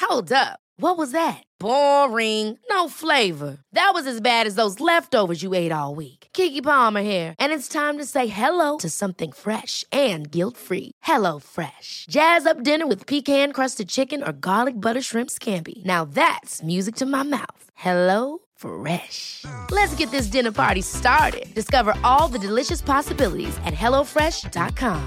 Hold up. What was that? Boring. No flavor. That was as bad as those leftovers you ate all week. Keke Palmer here, and it's time to say hello to something fresh and guilt-free. Hello Fresh. Jazz up dinner with pecan-crusted chicken or garlic butter shrimp scampi. Now that's music to my mouth. Hello Fresh. Let's get this dinner party started. Discover all the delicious possibilities at hellofresh.com.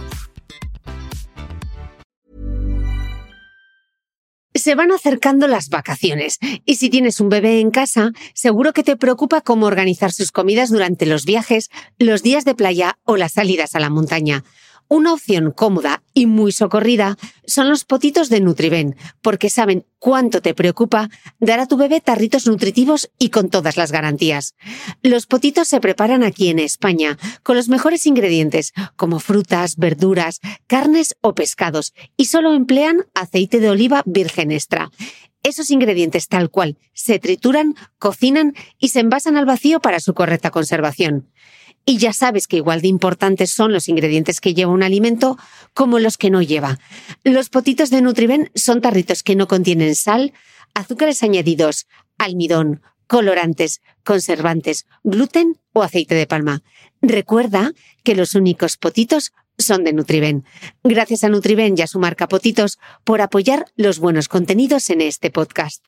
Se van acercando las vacaciones y si tienes un bebé en casa, seguro que te preocupa cómo organizar sus comidas durante los viajes, los días de playa o las salidas a la montaña. Una opción cómoda y muy socorrida son los potitos de Nutriben, porque saben cuánto te preocupa dar a tu bebé tarritos nutritivos y con todas las garantías. Los potitos se preparan aquí en España con los mejores ingredientes, como frutas, verduras, carnes o pescados, y solo emplean aceite de oliva virgen extra. Esos ingredientes tal cual se trituran, cocinan y se envasan al vacío para su correcta conservación. Y ya sabes que igual de importantes son los ingredientes que lleva un alimento como los que no lleva. Los potitos de Nutriben son tarritos que no contienen sal, azúcares añadidos, almidón, colorantes, conservantes, gluten o aceite de palma. Recuerda que los únicos potitos son de Nutriben. Gracias a Nutriben y a su marca Potitos por apoyar los buenos contenidos en este podcast.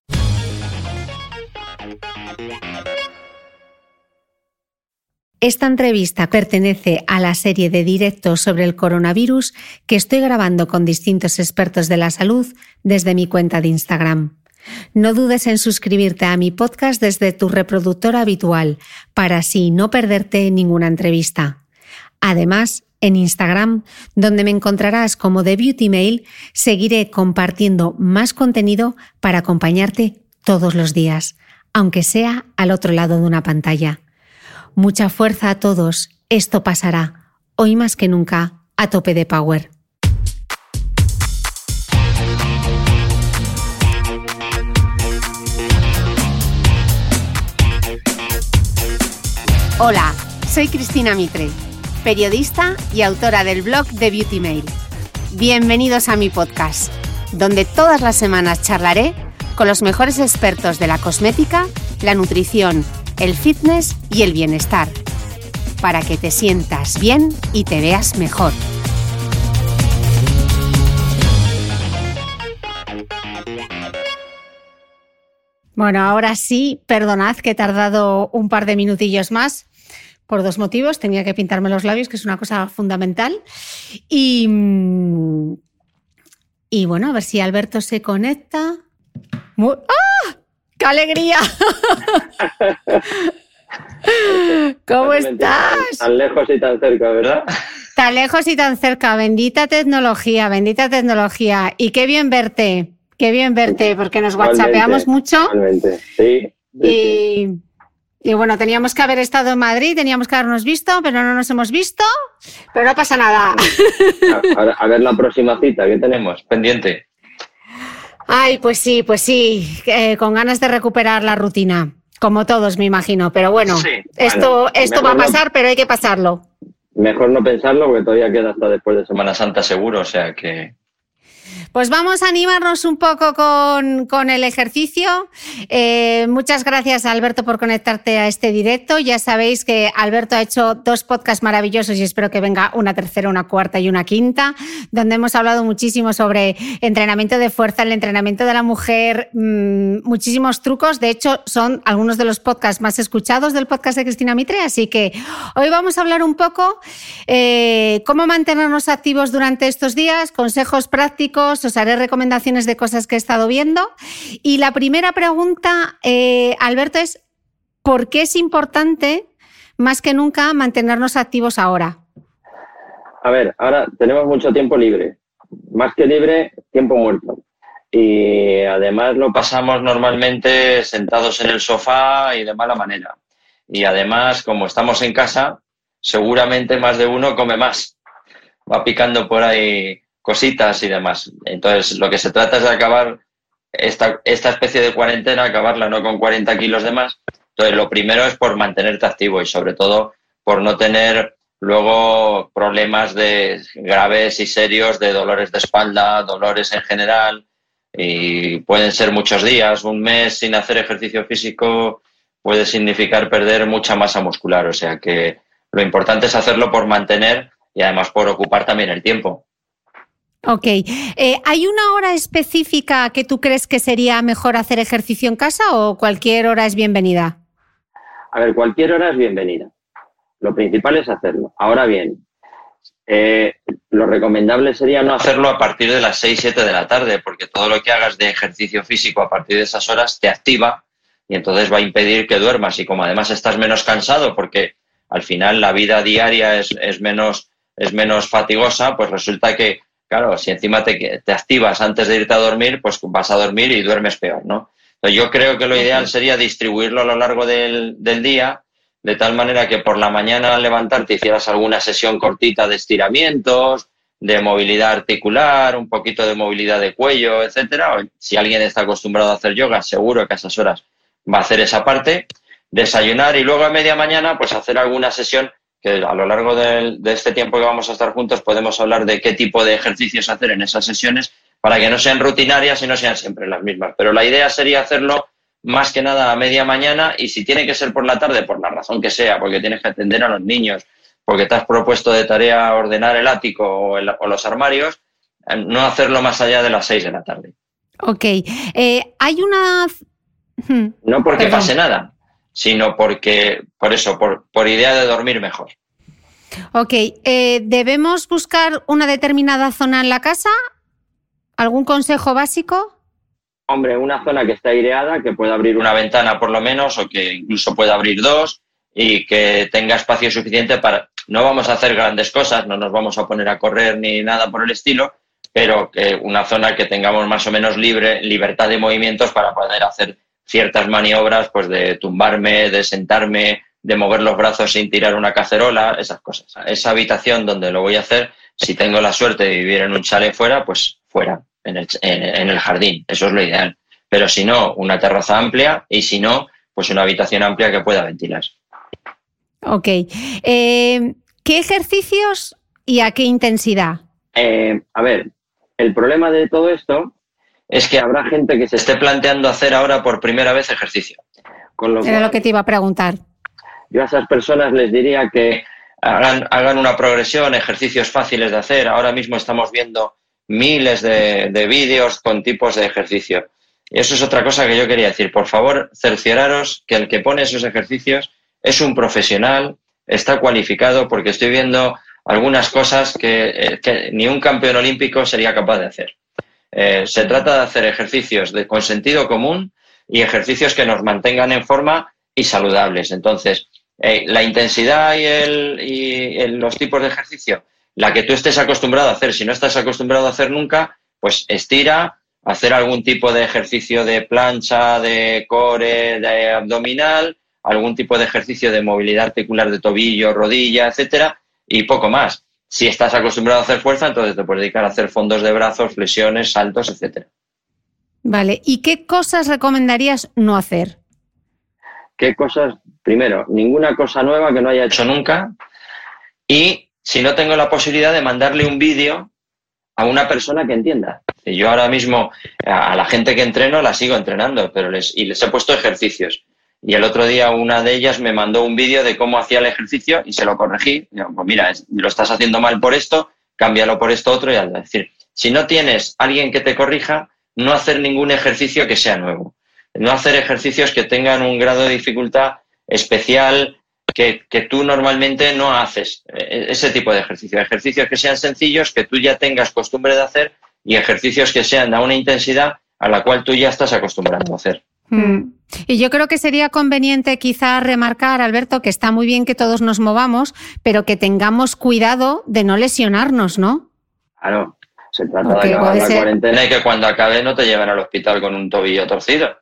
Esta entrevista pertenece a la serie de directos sobre el coronavirus que estoy grabando con distintos expertos de la salud desde mi cuenta de Instagram. No dudes en suscribirte a mi podcast desde tu reproductor habitual para así no perderte ninguna entrevista. Además, en Instagram, donde me encontrarás como The Beauty Mail, seguiré compartiendo más contenido para acompañarte todos los días, aunque sea al otro lado de una pantalla. Mucha fuerza a todos, esto pasará, hoy más que nunca, a tope de power. Hola, soy Cristina Mitre, periodista y autora del blog The Beauty Mail. Bienvenidos a mi podcast, donde todas las semanas charlaré con los mejores expertos de la cosmética, la nutrición, el fitness y el bienestar, para que te sientas bien y te veas mejor. Bueno, ahora sí, perdonad que he tardado un par de minutillos más, por dos motivos. Tenía que pintarme los labios, que es una cosa fundamental. Y bueno, a ver si Alberto se conecta. ¡Ah! ¡Qué alegría! ¿Cómo estás? Tan lejos y tan cerca, ¿verdad? Tan lejos y tan cerca. Bendita tecnología, bendita tecnología. Y qué bien verte, porque nos whatsappeamos mucho. Igualmente, sí. Y bueno, teníamos que haber estado en Madrid, teníamos que habernos visto, pero no nos hemos visto. Pero no pasa nada. A ver la próxima cita que tenemos pendiente. Ay, pues sí, con ganas de recuperar la rutina, como todos me imagino, pero bueno, sí, esto va a pasar, pero hay que pasarlo. Mejor no pensarlo porque todavía queda hasta después de Semana Santa seguro, o sea que... Pues vamos a animarnos un poco con el ejercicio. Muchas gracias, Alberto, por conectarte a este directo. Ya sabéis que Alberto ha hecho 2 podcasts maravillosos y espero que venga una tercera, una cuarta y una quinta, donde hemos hablado muchísimo sobre entrenamiento de fuerza, el entrenamiento de la mujer, muchísimos trucos. De hecho, son algunos de los podcasts más escuchados del podcast de Cristina Mitre. Así que hoy vamos a hablar un poco cómo mantenernos activos durante estos días, consejos prácticos. Os haré recomendaciones de cosas que he estado viendo. Y la primera pregunta, Alberto, es ¿por qué es importante más que nunca mantenernos activos ahora? A ver, ahora tenemos mucho tiempo libre. Más que libre, tiempo muerto. Y además lo pasamos normalmente sentados en el sofá y de mala manera. Y además, como estamos en casa, seguramente más de uno come más. Va picando por ahí cositas y demás. Entonces, lo que se trata es de acabar esta especie de cuarentena, acabarla no con 40 kilos de más. Entonces, lo primero es por mantenerte activo y, sobre todo, por no tener luego problemas graves y serios de dolores de espalda, dolores en general, Y pueden ser muchos días, un mes sin hacer ejercicio físico puede significar perder mucha masa muscular. O sea que lo importante es hacerlo por mantener y además por ocupar también el tiempo. Ok. ¿Hay una hora específica que tú crees que sería mejor hacer ejercicio en casa o cualquier hora es bienvenida? A ver, cualquier hora es bienvenida. Lo principal es hacerlo. Ahora bien, lo recomendable sería no hacerlo a partir de las 6, 7 de la tarde, porque todo lo que hagas de ejercicio físico a partir de esas horas te activa y entonces va a impedir que duermas. Y como además estás menos cansado, porque al final la vida diaria es menos fatigosa, pues resulta que, claro, si encima te activas antes de irte a dormir, pues vas a dormir y duermes peor, ¿no? Entonces yo creo que lo ideal sería distribuirlo a lo largo del día, de tal manera que por la mañana al levantarte hicieras alguna sesión cortita de estiramientos, de movilidad articular, un poquito de movilidad de cuello, etcétera. O si alguien está acostumbrado a hacer yoga, seguro que a esas horas va a hacer esa parte, desayunar y luego a media mañana pues hacer alguna sesión que a lo largo de este tiempo que vamos a estar juntos podemos hablar de qué tipo de ejercicios hacer en esas sesiones para que no sean rutinarias y no sean siempre las mismas. Pero la idea sería hacerlo más que nada a media mañana y si tiene que ser por la tarde, por la razón que sea, porque tienes que atender a los niños, porque te has propuesto de tarea ordenar el ático o los armarios, no hacerlo más allá de las 6 de la tarde. Ok. Hay una... No porque pase nada, sino porque, por idea de dormir mejor. Ok. ¿Debemos buscar una determinada zona en la casa? ¿Algún consejo básico? Hombre, una zona que esté aireada, que pueda abrir una ventana por lo menos, o que incluso pueda abrir dos, y que tenga espacio suficiente para... No vamos a hacer grandes cosas, no nos vamos a poner a correr ni nada por el estilo, pero que una zona que tengamos más o menos libertad de movimientos para poder hacer ciertas maniobras, pues de tumbarme, de sentarme, de mover los brazos sin tirar una cacerola, esas cosas. Esa habitación donde lo voy a hacer, si tengo la suerte de vivir en un chalet fuera, pues fuera, en el jardín, eso es lo ideal. Pero si no, una terraza amplia y si no, pues una habitación amplia que pueda ventilar. Ok. ¿Qué ejercicios y a qué intensidad? A ver, el problema de todo esto es que habrá gente que se esté planteando hacer ahora por primera vez ejercicio. Era lo que te iba a preguntar. Yo a esas personas les diría que hagan una progresión, ejercicios fáciles de hacer. Ahora mismo estamos viendo miles de vídeos con tipos de ejercicio. Y eso es otra cosa que yo quería decir. Por favor, cercioraros que el que pone esos ejercicios es un profesional, está cualificado, porque estoy viendo algunas cosas que ni un campeón olímpico sería capaz de hacer. Se trata de hacer ejercicios con sentido común y ejercicios que nos mantengan en forma y saludables. Entonces, la intensidad y los tipos de ejercicio, la que tú estés acostumbrado a hacer. Si no estás acostumbrado a hacer nunca, pues estira, hacer algún tipo de ejercicio de plancha, de core, de abdominal, algún tipo de ejercicio de movilidad articular de tobillo, rodilla, etcétera, y poco más. Si estás acostumbrado a hacer fuerza, entonces te puedes dedicar a hacer fondos de brazos, flexiones, saltos, etcétera. Vale, ¿y qué cosas recomendarías no hacer? ¿Qué cosas? Primero, ninguna cosa nueva que no haya hecho nunca. Y si no tengo la posibilidad de mandarle un vídeo a una persona que entienda. Yo ahora mismo a la gente que entreno la sigo entrenando, pero les he puesto ejercicios. Y el otro día una de ellas me mandó un vídeo de cómo hacía el ejercicio y se lo corregí. Digo, pues mira, lo estás haciendo mal por esto, cámbialo por esto otro. Y es decir, si no tienes alguien que te corrija, no hacer ningún ejercicio que sea nuevo. No hacer ejercicios que tengan un grado de dificultad especial que tú normalmente no haces. Ese tipo de ejercicios. Ejercicios que sean sencillos, que tú ya tengas costumbre de hacer, y ejercicios que sean a una intensidad a la cual tú ya estás acostumbrado a hacer. Y yo creo que sería conveniente quizá remarcar, Alberto, que está muy bien que todos nos movamos, pero que tengamos cuidado de no lesionarnos, ¿no? Claro, se trata de acabar la cuarentena y que cuando acabe no te lleven al hospital con un tobillo torcido.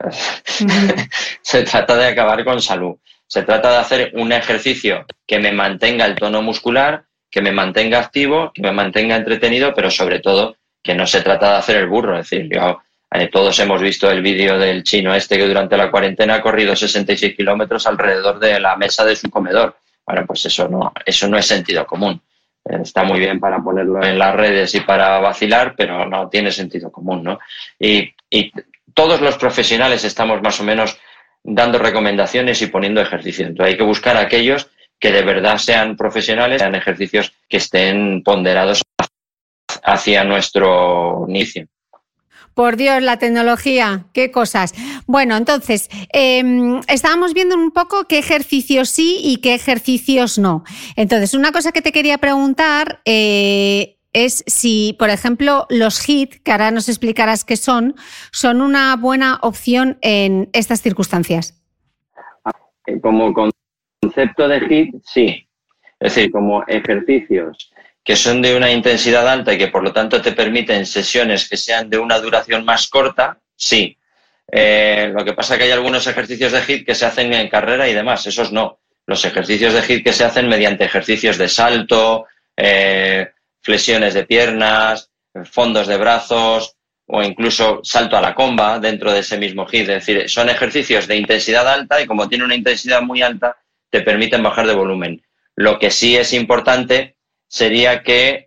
Se trata de acabar con salud. Se trata de hacer un ejercicio que me mantenga el tono muscular, que me mantenga activo, que me mantenga entretenido, pero sobre todo que no se trata de hacer el burro. Es decir, todos hemos visto el vídeo del chino que durante la cuarentena ha corrido 66 kilómetros alrededor de la mesa de su comedor. Bueno, pues eso no es sentido común. Está muy bien para ponerlo en las redes y para vacilar, pero no tiene sentido común, ¿no? Y todos los profesionales estamos más o menos dando recomendaciones y poniendo ejercicios. Entonces hay que buscar aquellos que de verdad sean profesionales, sean ejercicios que estén ponderados hacia nuestro inicio. Por Dios, la tecnología, qué cosas. Bueno, entonces, estábamos viendo un poco qué ejercicios sí y qué ejercicios no. Entonces, una cosa que te quería preguntar es si, por ejemplo, los HIIT, que ahora nos explicarás qué son una buena opción en estas circunstancias. Como concepto de HIIT, sí. Es decir, como ejercicios que son de una intensidad alta y que por lo tanto te permiten sesiones que sean de una duración más corta, sí. Lo que pasa es que hay algunos ejercicios de HIIT que se hacen en carrera y demás, esos no. Los ejercicios de HIIT que se hacen mediante ejercicios de salto, flexiones de piernas, fondos de brazos o incluso salto a la comba dentro de ese mismo HIIT. Es decir, son ejercicios de intensidad alta y como tiene una intensidad muy alta, te permiten bajar de volumen. Lo que sí es importante sería que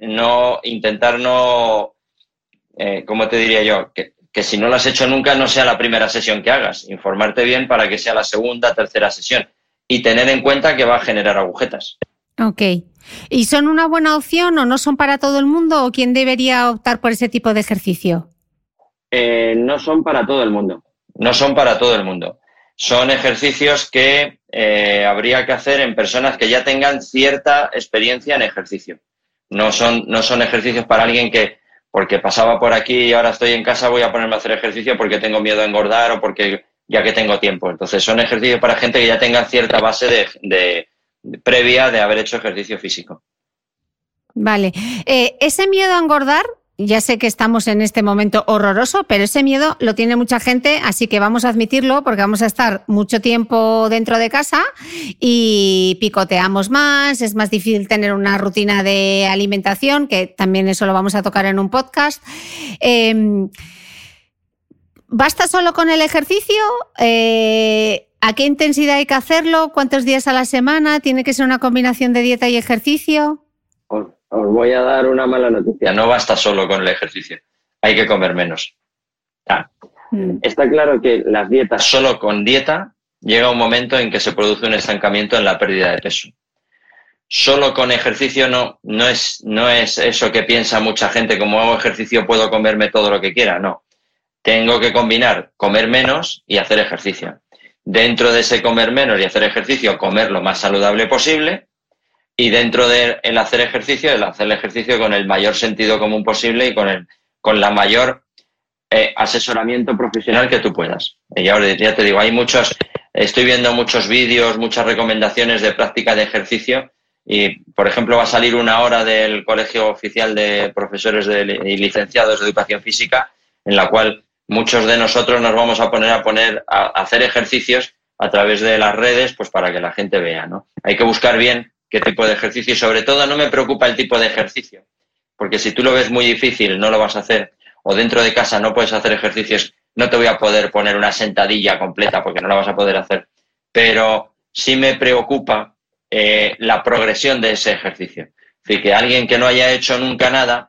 ¿cómo te diría yo? Que si no lo has hecho nunca no sea la primera sesión que hagas. Informarte bien para que sea la segunda, tercera sesión. Y tener en cuenta que va a generar agujetas. Ok. ¿Y son una buena opción o no son para todo el mundo o quién debería optar por ese tipo de ejercicio? No son para todo el mundo. No son para todo el mundo. Son ejercicios que habría que hacer en personas que ya tengan cierta experiencia en ejercicio. No son ejercicios para alguien que, porque pasaba por aquí y ahora estoy en casa, voy a ponerme a hacer ejercicio porque tengo miedo a engordar o porque ya que tengo tiempo. Entonces son ejercicios para gente que ya tenga cierta base previa de haber hecho ejercicio físico. Vale. Ese miedo a engordar, ya sé que estamos en este momento horroroso, pero ese miedo lo tiene mucha gente, así que vamos a admitirlo porque vamos a estar mucho tiempo dentro de casa y picoteamos más, es más difícil tener una rutina de alimentación, que también eso lo vamos a tocar en un podcast. ¿Basta solo con el ejercicio? ¿A qué intensidad hay que hacerlo? ¿Cuántos días a la semana? ¿Tiene que ser una combinación de dieta y ejercicio? Os voy a dar una mala noticia. No basta solo con el ejercicio. Hay que comer menos. Está claro que las dietas, solo con dieta, llega un momento en que se produce un estancamiento en la pérdida de peso. Solo con ejercicio no es eso que piensa mucha gente, como hago ejercicio puedo comerme todo lo que quiera. No. Tengo que combinar comer menos y hacer ejercicio. Dentro de ese comer menos y hacer ejercicio, comer lo más saludable posible. Y dentro de el hacer el ejercicio con el mayor sentido común posible y con la mayor asesoramiento profesional que tú puedas. Y ahora ya te digo, estoy viendo muchos vídeos, muchas recomendaciones de práctica de ejercicio y, por ejemplo, va a salir una hora del Colegio Oficial de Profesores y Licenciados de Educación Física en la cual muchos de nosotros nos vamos a poner a hacer ejercicios a través de las redes, pues para que la gente vea, ¿no? Hay que buscar bien qué tipo de ejercicio y sobre todo no me preocupa el tipo de ejercicio, porque si tú lo ves muy difícil no lo vas a hacer o dentro de casa no puedes hacer ejercicios, no te voy a poder poner una sentadilla completa porque no la vas a poder hacer, pero sí me preocupa la progresión de ese ejercicio. Es decir, que alguien que no haya hecho nunca nada,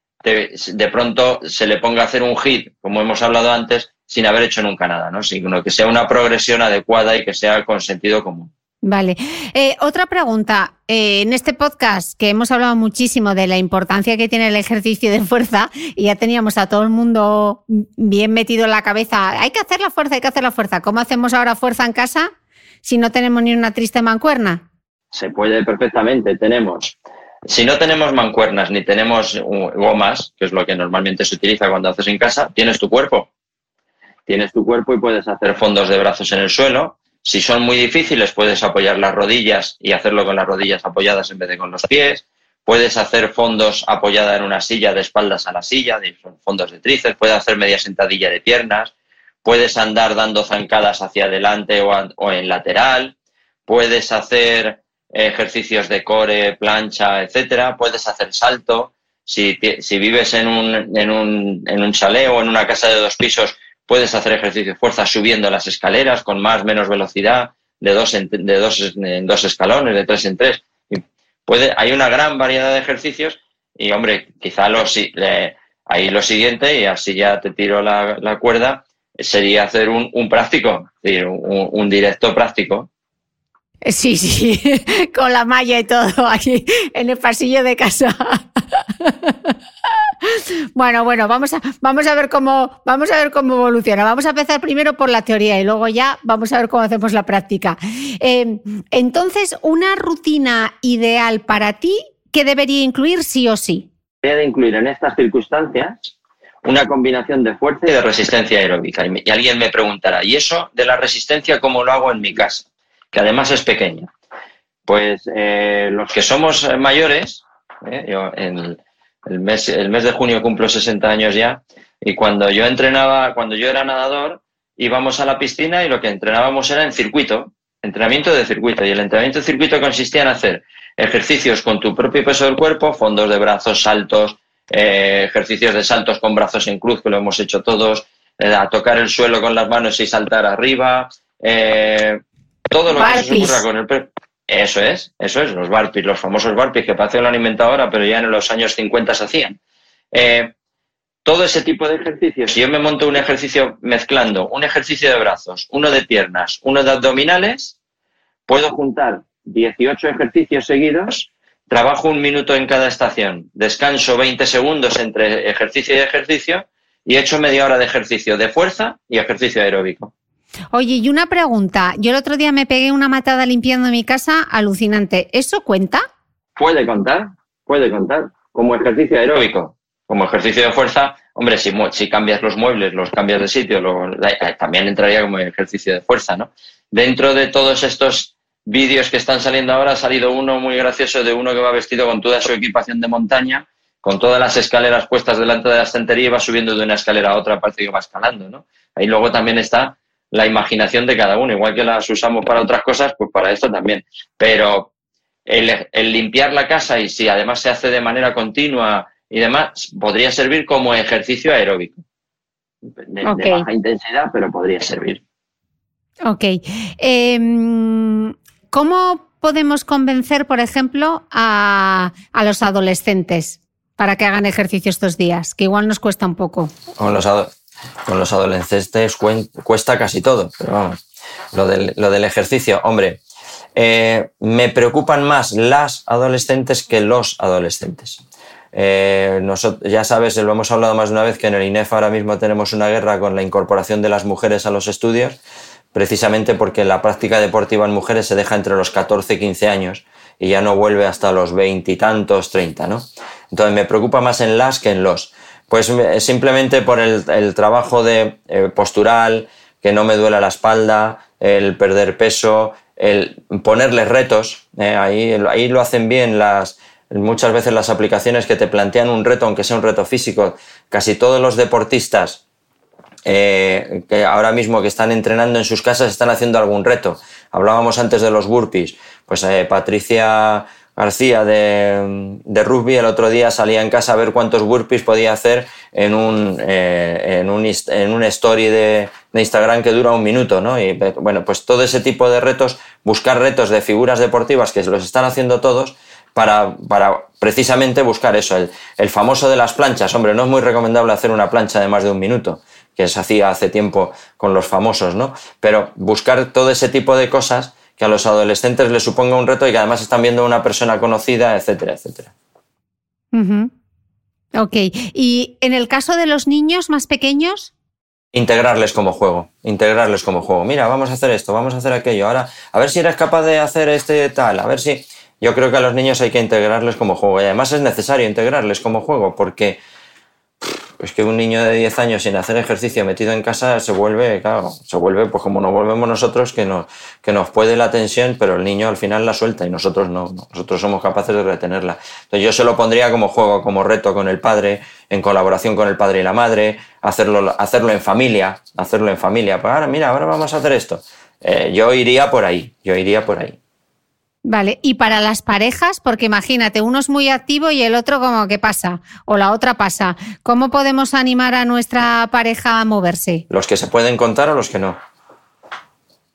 de pronto se le ponga a hacer un HIIT, como hemos hablado antes, sin haber hecho nunca nada, ¿no? Sino que sea una progresión adecuada y que sea con sentido común. Vale. Otra pregunta. En este podcast que hemos hablado muchísimo de la importancia que tiene el ejercicio de fuerza y ya teníamos a todo el mundo bien metido en la cabeza, hay que hacer la fuerza, hay que hacer la fuerza. ¿Cómo hacemos ahora fuerza en casa si no tenemos ni una triste mancuerna? Se puede perfectamente. Si no tenemos mancuernas ni tenemos gomas, que es lo que normalmente se utiliza cuando haces en casa, tienes tu cuerpo. Tienes tu cuerpo y puedes hacer fondos de brazos en el suelo. Si son muy difíciles, puedes apoyar las rodillas y hacerlo con las rodillas apoyadas en vez de con los pies. Puedes hacer fondos apoyada en una silla de espaldas a la silla, son fondos de tríceps. Puedes hacer media sentadilla de piernas. Puedes andar dando zancadas hacia adelante o en lateral. Puedes hacer ejercicios de core, plancha, etcétera. Puedes hacer salto. Si vives en un chalet o en una casa de 2 pisos, puedes hacer ejercicio de fuerza subiendo las escaleras con más o menos velocidad, de 2 en 2 escalones, de 3 en 3. hay una gran variedad de ejercicios y, hombre, quizá ahí lo siguiente, y así ya te tiro la cuerda, sería hacer un práctico, es decir, un directo práctico. Sí, con la malla y todo aquí en el pasillo de casa. Bueno, vamos a ver cómo evoluciona. Vamos a empezar primero por la teoría y luego ya vamos a ver cómo hacemos la práctica. Entonces, una rutina ideal para ti, ¿qué debería incluir sí o sí? Debería de incluir en estas circunstancias una combinación de fuerza y de resistencia aeróbica. Y alguien me preguntará, ¿y eso de la resistencia cómo lo hago en mi casa? Que además es pequeña. Pues los que somos mayores, yo el mes de junio cumplo 60 años ya, y cuando yo era nadador, íbamos a la piscina y lo que entrenábamos era entrenamiento de circuito, y el entrenamiento de circuito consistía en hacer ejercicios con tu propio peso del cuerpo, fondos de brazos, saltos, ejercicios de saltos con brazos en cruz, que lo hemos hecho todos, a tocar el suelo con las manos y saltar arriba, todo lo que se ocurra con el peso. Eso es, los burpees, los famosos burpees, que parece que lo han inventado ahora, pero ya en los años 50 se hacían. Todo ese tipo de ejercicios, si yo me monto un ejercicio mezclando un ejercicio de brazos, uno de piernas, uno de abdominales, puedo juntar 18 ejercicios seguidos, trabajo 1 minuto en cada estación, descanso 20 segundos entre ejercicio y ejercicio y he hecho media hora de ejercicio de fuerza y ejercicio aeróbico. Oye, y una pregunta. Yo el otro día me pegué una matada limpiando mi casa alucinante. ¿Eso cuenta? Puede contar. Como ejercicio aeróbico. Como ejercicio de fuerza, hombre, si cambias los muebles, los cambias de sitio, también entraría como ejercicio de fuerza, ¿no? Dentro de todos estos vídeos que están saliendo ahora, ha salido uno muy gracioso de uno que va vestido con toda su equipación de montaña, con todas las escaleras puestas delante de la estantería y va subiendo de una escalera a otra, parece que va escalando, ¿no? Ahí luego también está la imaginación de cada uno, igual que las usamos para otras cosas, pues para esto también. Pero el limpiar la casa, y si además se hace de manera continua y demás, podría servir como ejercicio aeróbico. De baja intensidad, pero podría servir. Ok. ¿Cómo podemos convencer, por ejemplo, a los adolescentes para que hagan ejercicio estos días? Que igual nos cuesta un poco. Con los adolescentes cuesta casi todo, pero vamos, lo del ejercicio, hombre, me preocupan más las adolescentes que los adolescentes. Ya sabes, lo hemos hablado más de una vez, que en el INEF ahora mismo tenemos una guerra con la incorporación de las mujeres a los estudios, precisamente porque la práctica deportiva en mujeres se deja entre los 14 y 15 años y ya no vuelve hasta los 20 y tantos, 30, ¿no? Entonces me preocupa más en las que en los. Pues simplemente por el trabajo de postural, que no me duela la espalda, el perder peso, el ponerles retos. Ahí lo hacen bien muchas veces las aplicaciones que te plantean un reto, aunque sea un reto físico. Casi todos los deportistas que ahora mismo que están entrenando en sus casas están haciendo algún reto. Hablábamos antes de los burpees. Pues Patricia García de rugby el otro día salía en casa a ver cuántos burpees podía hacer en un story de Instagram que dura 1 minuto, ¿no? Y bueno, pues todo ese tipo de retos, buscar retos de figuras deportivas que los están haciendo todos para precisamente buscar eso, el famoso de las planchas. Hombre, no es muy recomendable hacer una plancha de más de 1 minuto, que se hacía hace tiempo con los famosos, ¿no? Pero buscar todo ese tipo de cosas que a los adolescentes les suponga un reto y que además están viendo a una persona conocida, etcétera, etcétera. Uh-huh. Ok. ¿Y en el caso de los niños más pequeños? Integrarles como juego. Mira, vamos a hacer esto, vamos a hacer aquello. Ahora, a ver si eres capaz de hacer tal, a ver si... Yo creo que a los niños hay que integrarles como juego. Y además es necesario integrarles como juego porque es que un niño de 10 años sin hacer ejercicio metido en casa se vuelve pues como nos volvemos nosotros, que nos puede la tensión, pero el niño al final la suelta y nosotros no. Nosotros somos capaces de retenerla. Entonces yo se lo pondría como juego, como reto con el padre, en colaboración con el padre y la madre, hacerlo en familia. Pues ahora vamos a hacer esto. Yo iría por ahí. Vale, y para las parejas, porque imagínate, uno es muy activo y el otro como que pasa, o la otra pasa. ¿Cómo podemos animar a nuestra pareja a moverse? ¿Los que se pueden contar o los que no?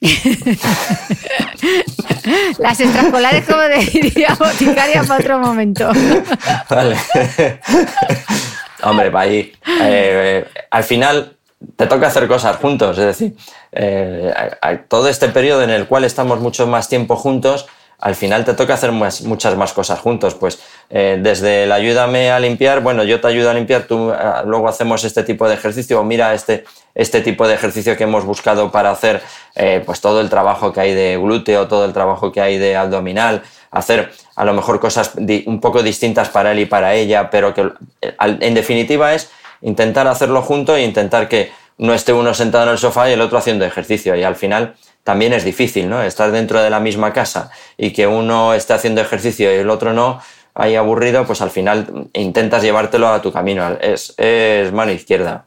Las extraescolares, como diría Boticaria, para otro momento. Vale. Hombre, ahí, al final te toca hacer cosas juntos, es decir, todo este periodo en el cual estamos mucho más tiempo juntos, al final te toca hacer muchas más cosas juntos, pues desde el ayúdame a limpiar, bueno, yo te ayudo a limpiar, tú luego hacemos este tipo de ejercicio, o mira este tipo de ejercicio que hemos buscado para hacer pues todo el trabajo que hay de glúteo, todo el trabajo que hay de abdominal, hacer a lo mejor cosas un poco distintas para él y para ella, pero que en definitiva es intentar hacerlo junto e intentar que no esté uno sentado en el sofá y el otro haciendo ejercicio, y al final también es difícil, ¿no? Estar dentro de la misma casa y que uno esté haciendo ejercicio y el otro no, ahí aburrido, pues al final intentas llevártelo a tu camino, es mano izquierda.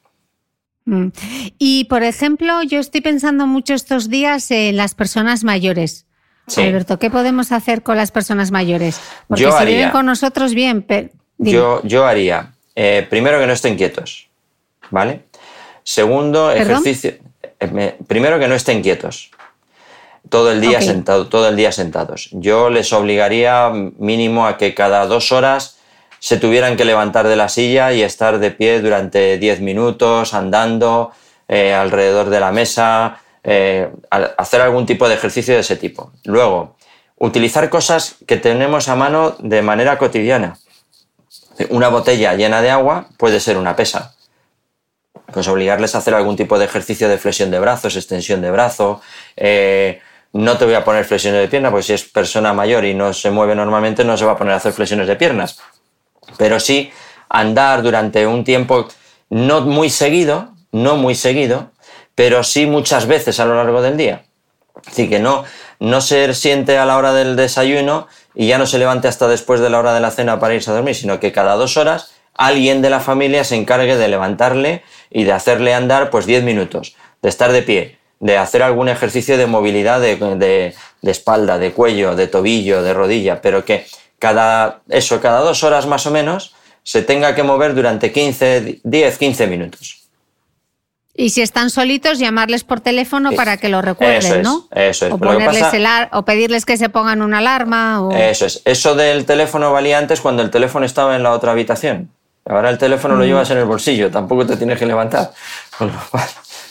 Y, por ejemplo, yo estoy pensando mucho estos días en las personas mayores. Sí. Alberto, ¿qué podemos hacer con las personas mayores? Porque si viven con nosotros, bien, pero... Yo haría, primero, que no estén quietos, ¿vale? Segundo, ejercicio... Primero, que no estén quietos. Todo el día sentados. Yo les obligaría mínimo a que cada 2 horas se tuvieran que levantar de la silla y estar de pie durante 10 minutos, andando alrededor de la mesa, hacer algún tipo de ejercicio de ese tipo. Luego, utilizar cosas que tenemos a mano de manera cotidiana. Una botella llena de agua puede ser una pesa. Pues obligarles a hacer algún tipo de ejercicio de flexión de brazos, extensión de brazo. No te voy a poner flexiones de pierna, porque si es persona mayor y no se mueve normalmente, no se va a poner a hacer flexiones de piernas. Pero sí andar durante un tiempo no muy seguido, pero sí muchas veces a lo largo del día. Así que no se siente a la hora del desayuno y ya no se levante hasta después de la hora de la cena para irse a dormir, sino que cada 2 horas alguien de la familia se encargue de levantarle y de hacerle andar pues 10 minutos, de estar de pie, de hacer algún ejercicio de movilidad de espalda, de cuello, de tobillo, de rodilla, pero que cada 2 horas más o menos se tenga que mover durante 10-15 minutos. Y si están solitos, llamarles por teléfono para que lo recuerden, ¿no? Eso es. O ponerles o pedirles que se pongan una alarma. Eso es. Eso del teléfono valía antes cuando el teléfono estaba en la otra habitación. Ahora el teléfono lo llevas en el bolsillo, tampoco te tienes que levantar. Con lo cual,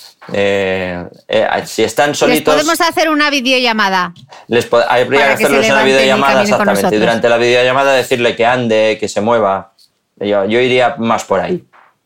si están solitos... Les podemos hacer una videollamada. Habría que hacerles una videollamada, exactamente. Y durante la videollamada decirle que ande, que se mueva. Yo iría más por ahí.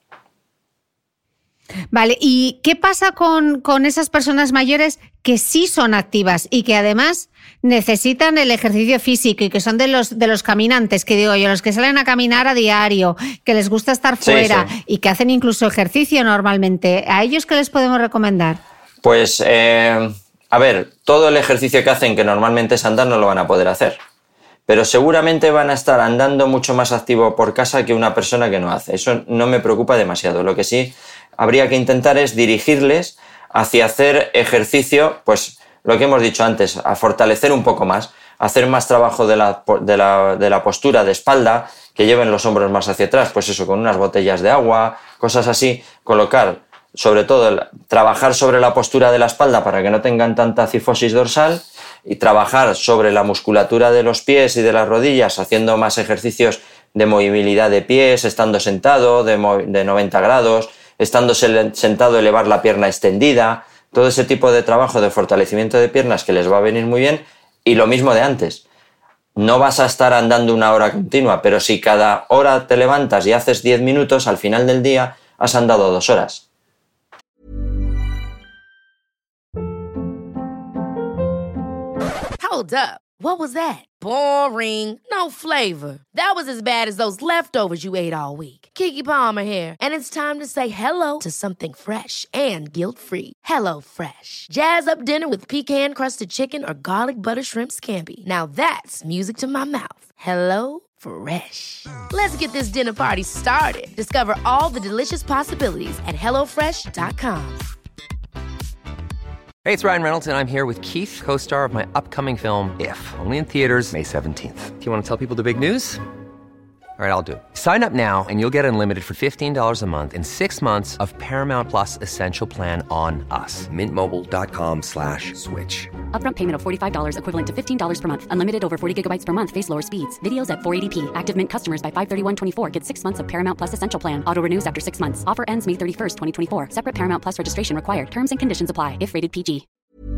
Vale, ¿y qué pasa con esas personas mayores que sí son activas y que además necesitan el ejercicio físico y que son de los caminantes, que digo yo, los que salen a caminar a diario, que les gusta estar fuera y que hacen incluso ejercicio normalmente? ¿A ellos qué les podemos recomendar? Pues, a ver, todo el ejercicio que hacen, que normalmente es andar, no lo van a poder hacer. Pero seguramente van a estar andando mucho más activo por casa que una persona que no hace. Eso no me preocupa demasiado. Lo que sí habría que intentar es dirigirles hacia hacer ejercicio, pues lo que hemos dicho antes, a fortalecer un poco más, hacer más trabajo de la postura de espalda, que lleven los hombros más hacia atrás, pues eso, con unas botellas de agua, cosas así, colocar, sobre todo, trabajar sobre la postura de la espalda para que no tengan tanta cifosis dorsal, y trabajar sobre la musculatura de los pies y de las rodillas, haciendo más ejercicios de movilidad de pies, estando sentado de 90 grados, estando sentado elevar la pierna extendida, todo ese tipo de trabajo de fortalecimiento de piernas que les va a venir muy bien. Y lo mismo de antes, no vas a estar andando 1 hora continua, pero si cada hora te levantas y haces 10 minutos, al final del día has andado 2 horas. Hold up. What was that? Boring. No flavor. That was as bad as those leftovers you ate all week. Keke Palmer here, and it's time to say hello to something fresh and guilt-free. HelloFresh. Jazz up dinner with pecan-crusted chicken or garlic butter shrimp scampi. Now that's music to my mouth. HelloFresh. Let's get this dinner party started. Discover all the delicious possibilities at HelloFresh.com. Hey, it's Ryan Reynolds, and I'm here with Keith, co-star of my upcoming film, If, only in theaters May 17th. Do you want to tell people the big news? All right, I'll do it. Sign up now and you'll get unlimited for $15 a month and 6 months of Paramount Plus Essential Plan on us. MintMobile.com/switch. Upfront payment of $45 equivalent to $15 per month. Unlimited over 40 gigabytes per month. Face lower speeds. Videos at 480p. Active Mint customers by 531.24 get 6 months of Paramount Plus Essential Plan. Auto renews after 6 months. Offer ends May 31st, 2024. Separate Paramount Plus registration required. Terms and conditions apply if rated PG.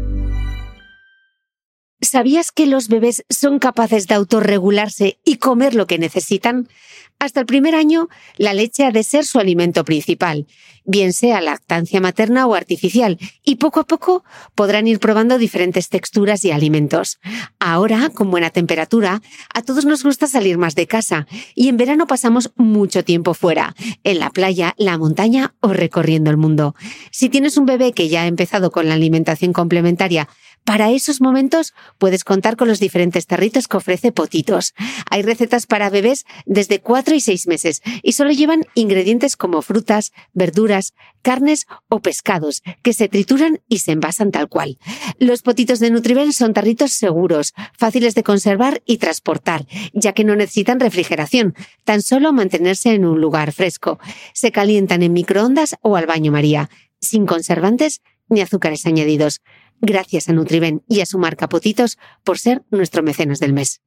¿Sabías que los bebés son capaces de autorregularse y comer lo que necesitan? Hasta el primer año, la leche ha de ser su alimento principal, bien sea lactancia materna o artificial, y poco a poco podrán ir probando diferentes texturas y alimentos. Ahora, con buena temperatura, a todos nos gusta salir más de casa, y en verano pasamos mucho tiempo fuera, en la playa, la montaña o recorriendo el mundo. Si tienes un bebé que ya ha empezado con la alimentación complementaria, para esos momentos puedes contar con los diferentes tarritos que ofrece Potitos. Hay recetas para bebés desde 4 y 6 meses y solo llevan ingredientes como frutas, verduras, carnes o pescados que se trituran y se envasan tal cual. Los Potitos de Nutriben son tarritos seguros, fáciles de conservar y transportar, ya que no necesitan refrigeración, tan solo mantenerse en un lugar fresco. Se calientan en microondas o al baño María, sin conservantes ni azúcares añadidos. Gracias a Nutriben y a su marca Potitos por ser nuestro mecenas del mes.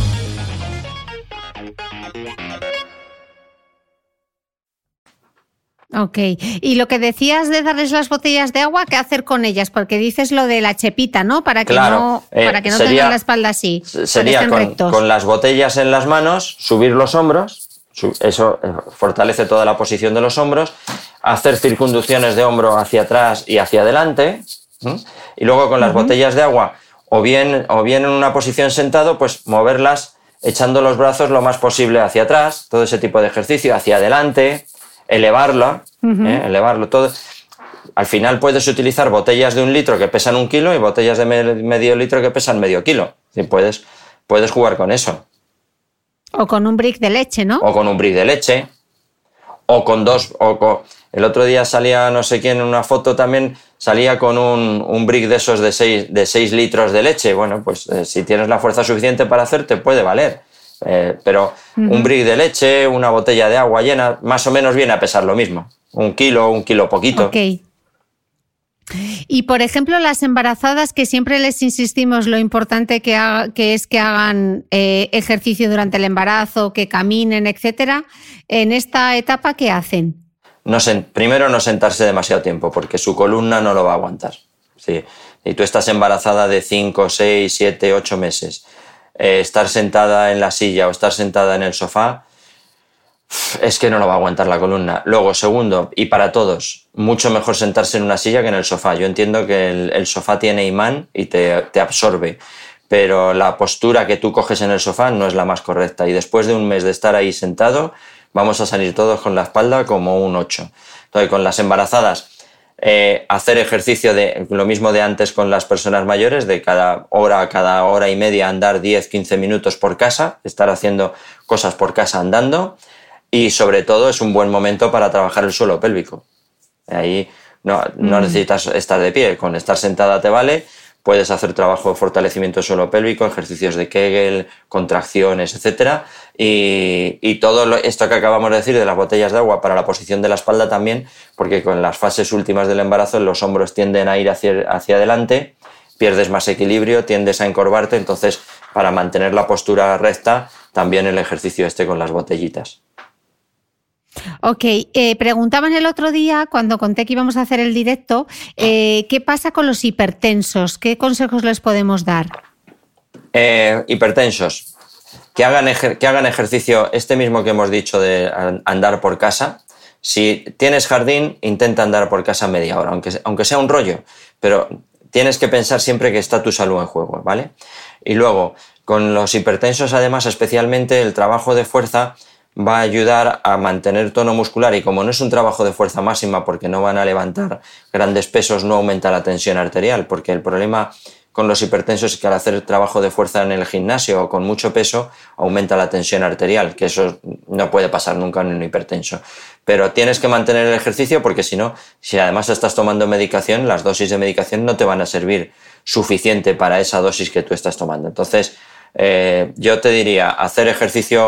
Ok, y lo que decías de darles las botellas de agua, ¿qué hacer con ellas? Porque dices lo de la chepita, ¿no? Para que no tengan la espalda así. Sería con las botellas en las manos, subir los hombros, eso fortalece toda la posición de los hombros, hacer circunducciones de hombro hacia atrás y hacia adelante, y luego con las botellas de agua, o bien en una posición sentado, pues moverlas echando los brazos lo más posible hacia atrás, todo ese tipo de ejercicio, hacia adelante, elevarlo todo. Al final puedes utilizar botellas de 1 litro que pesan 1 kilo y botellas de medio litro que pesan medio kilo. Es decir, puedes jugar con eso. O con un brick de leche, ¿no? O con un brick de leche. O con dos. El otro día salía no sé quién en una foto también, salía con un brick de esos de 6 litros de leche. Bueno, pues si tienes la fuerza suficiente para hacer, te puede valer. Pero un brick de leche, una botella de agua llena, más o menos viene a pesar lo mismo. 1 kilo poquito. Ok. Y, por ejemplo, las embarazadas, que siempre les insistimos lo importante que es que hagan ejercicio durante el embarazo, que caminen, etcétera, en esta etapa, ¿qué hacen? Primero, no sentarse demasiado tiempo, porque su columna no lo va a aguantar. Sí. Y tú estás embarazada de 5, 6, 7, 8 meses, estar sentada en la silla o estar sentada en el sofá, es que no lo va a aguantar la columna. Luego, segundo, y para todos, mucho mejor sentarse en una silla que en el sofá. Yo entiendo que el sofá tiene imán y te absorbe, pero la postura que tú coges en el sofá no es la más correcta. Y después de un mes de estar ahí sentado, vamos a salir todos con la espalda como un 8. Entonces, con las embarazadas, hacer ejercicio de lo mismo de antes con las personas mayores, de cada hora y media andar 10-15 minutos por casa, estar haciendo cosas por casa andando. Y sobre todo es un buen momento para trabajar el suelo pélvico. Ahí no necesitas estar de pie, con estar sentada te vale. Puedes hacer trabajo de fortalecimiento del suelo pélvico, ejercicios de Kegel, contracciones, etc. Y todo esto que acabamos de decir de las botellas de agua para la posición de la espalda también, porque con las fases últimas del embarazo los hombros tienden a ir hacia adelante, pierdes más equilibrio, tiendes a encorvarte, entonces para mantener la postura recta también el ejercicio con las botellitas. Ok, preguntaban el otro día, cuando conté que íbamos a hacer el directo, ¿qué pasa con los hipertensos? ¿Qué consejos les podemos dar? Hipertensos, que hagan ejercicio mismo que hemos dicho de andar por casa. Si tienes jardín, intenta andar por casa media hora, aunque sea un rollo, pero tienes que pensar siempre que está tu salud en juego, ¿vale? Y luego, con los hipertensos, además, especialmente el trabajo de fuerza va a ayudar a mantener tono muscular, y como no es un trabajo de fuerza máxima porque no van a levantar grandes pesos, no aumenta la tensión arterial, porque el problema con los hipertensos es que al hacer trabajo de fuerza en el gimnasio o con mucho peso aumenta la tensión arterial, que eso no puede pasar nunca en un hipertenso. Pero tienes que mantener el ejercicio, porque si no, si además estás tomando medicación, las dosis de medicación no te van a servir suficiente para esa dosis que tú estás tomando. Entonces, yo te diría hacer ejercicio